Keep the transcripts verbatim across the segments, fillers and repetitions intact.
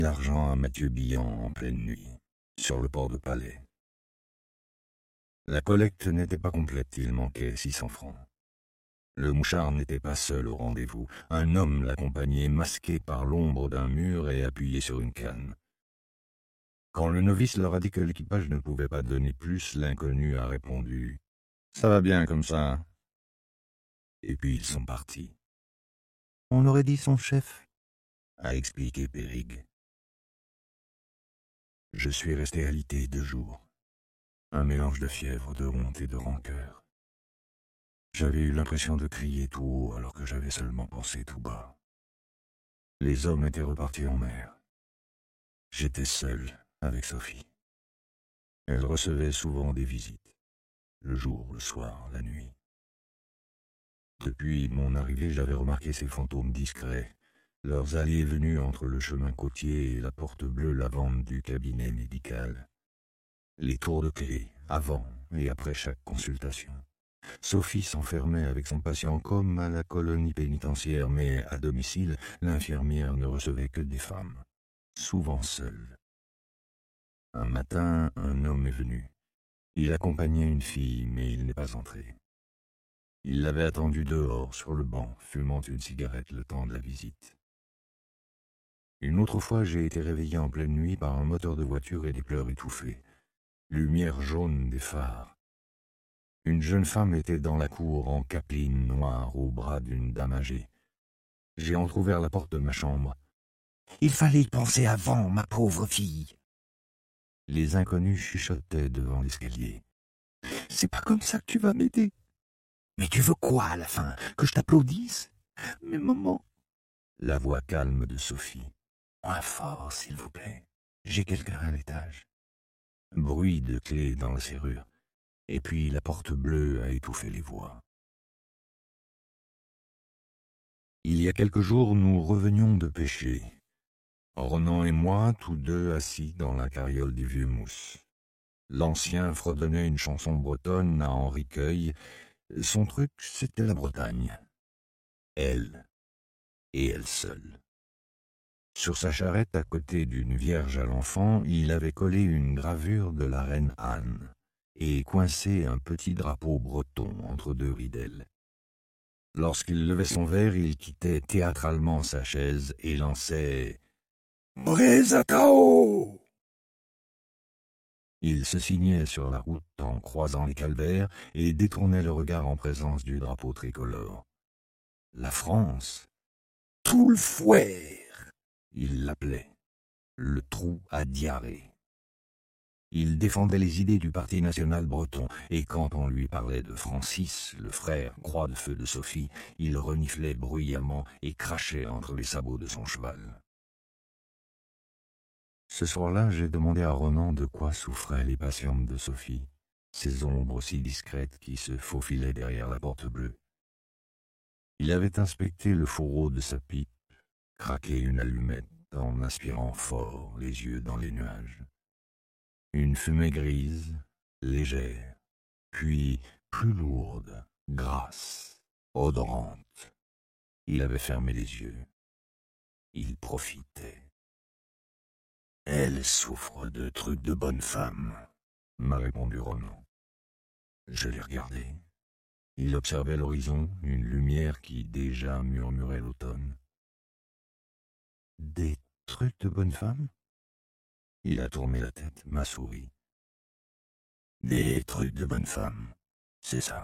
l'argent à Mathieu Billan en pleine nuit, sur le port de Palais. La collecte n'était pas complète, il manquait six cents francs. Le mouchard n'était pas seul au rendez-vous. Un homme l'accompagnait, masqué par l'ombre d'un mur et appuyé sur une canne. Quand le novice leur a dit que l'équipage ne pouvait pas donner plus, l'inconnu a répondu « Ça va bien comme ça ». Et puis ils sont partis. « On aurait dit son chef », a expliqué Périg. Je suis resté alité deux jours. Un mélange de fièvre, de honte et de rancœur. J'avais eu l'impression de crier tout haut alors que j'avais seulement pensé tout bas. Les hommes étaient repartis en mer. J'étais seul avec Sophie. Elle recevait souvent des visites, le jour, le soir, la nuit. Depuis mon arrivée, j'avais remarqué ces fantômes discrets, leurs allées et venues entre le chemin côtier et la porte bleue lavande du cabinet médical. Les tours de clé, avant et après chaque consultation. Sophie s'enfermait avec son patient comme à la colonie pénitentiaire, mais à domicile, l'infirmière ne recevait que des femmes, souvent seules. Un matin, un homme est venu. Il accompagnait une fille, mais il n'est pas entré. Il l'avait attendue dehors, sur le banc, fumant une cigarette le temps de la visite. Une autre fois, j'ai été réveillé en pleine nuit par un moteur de voiture et des pleurs étouffés. Lumière jaune des phares. Une jeune femme était dans la cour en capeline noire au bras d'une dame âgée. J'ai entrouvert la porte de ma chambre. « Il fallait y penser avant, ma pauvre fille !» Les inconnus chuchotaient devant l'escalier. « C'est pas comme ça que tu vas m'aider. Mais tu veux quoi à la fin? Que je t'applaudisse? Mais maman... » La voix calme de Sophie. « Moins fort, s'il vous plaît. J'ai quelqu'un à l'étage. » Bruit de clé dans la serrure. Et puis la porte bleue a étouffé les voix. Il y a quelques jours, nous revenions de pêcher. Ronan et moi, tous deux assis dans la carriole du vieux mousse. L'ancien fredonnait une chanson bretonne à Henri Queuille. Son truc, c'était la Bretagne. Elle, et elle seule. Sur sa charrette, à côté d'une vierge à l'enfant, il avait collé une gravure de la reine Anne et coincé un petit drapeau breton entre deux ridelles. Lorsqu'il levait son verre, il quittait théâtralement sa chaise et lançait « Brésatao !» Il se signait sur la route en croisant les calvaires et détournait le regard en présence du drapeau tricolore. La France, tout le fouet, il l'appelait, le trou à diarrhée. Il défendait les idées du Parti national breton, et quand on lui parlait de Francis, le frère croix de feu de Sophie, il reniflait bruyamment et crachait entre les sabots de son cheval. Ce soir-là, j'ai demandé à Ronan de quoi souffraient les patientes de Sophie, ces ombres si discrètes qui se faufilaient derrière la porte bleue. Il avait inspecté le fourreau de sa pipe, craqué une allumette en aspirant fort, les yeux dans les nuages. Une fumée grise, légère, puis plus lourde, grasse, odorante. Il avait fermé les yeux. Il profitait. « Elle souffre de trucs de bonne femme », m'a répondu Ronan. Je l'ai regardé. Il observait l'horizon, une lumière qui déjà murmurait l'automne. « Des trucs de bonne femme ?» Il a tourné la tête, m'a souri. « Des trucs de bonne femme, c'est ça. »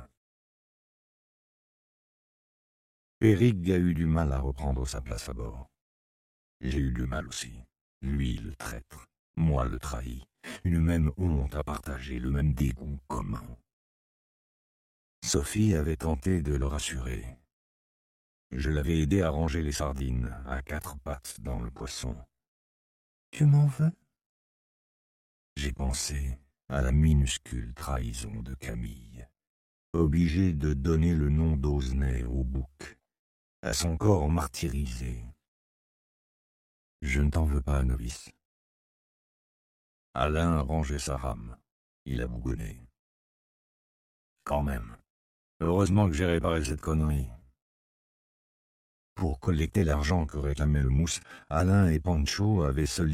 Périg a eu du mal à reprendre sa place à bord. J'ai eu du mal aussi. Lui le traître, moi le trahi. Une même honte à partager, le même dégoût commun. Sophie avait tenté de le rassurer. Je l'avais aidé à ranger les sardines, à quatre pattes dans le poisson. « Tu m'en veux ?» J'ai pensé à la minuscule trahison de Camille, obligée de donner le nom d'Osnay au bouc, à son corps martyrisé. Je ne t'en veux pas, novice. Alain rangeait sa rame. Il a bougonné. Quand même. Heureusement que j'ai réparé cette connerie. Pour collecter l'argent que réclamait le mousse, Alain et Pancho avaient sollicité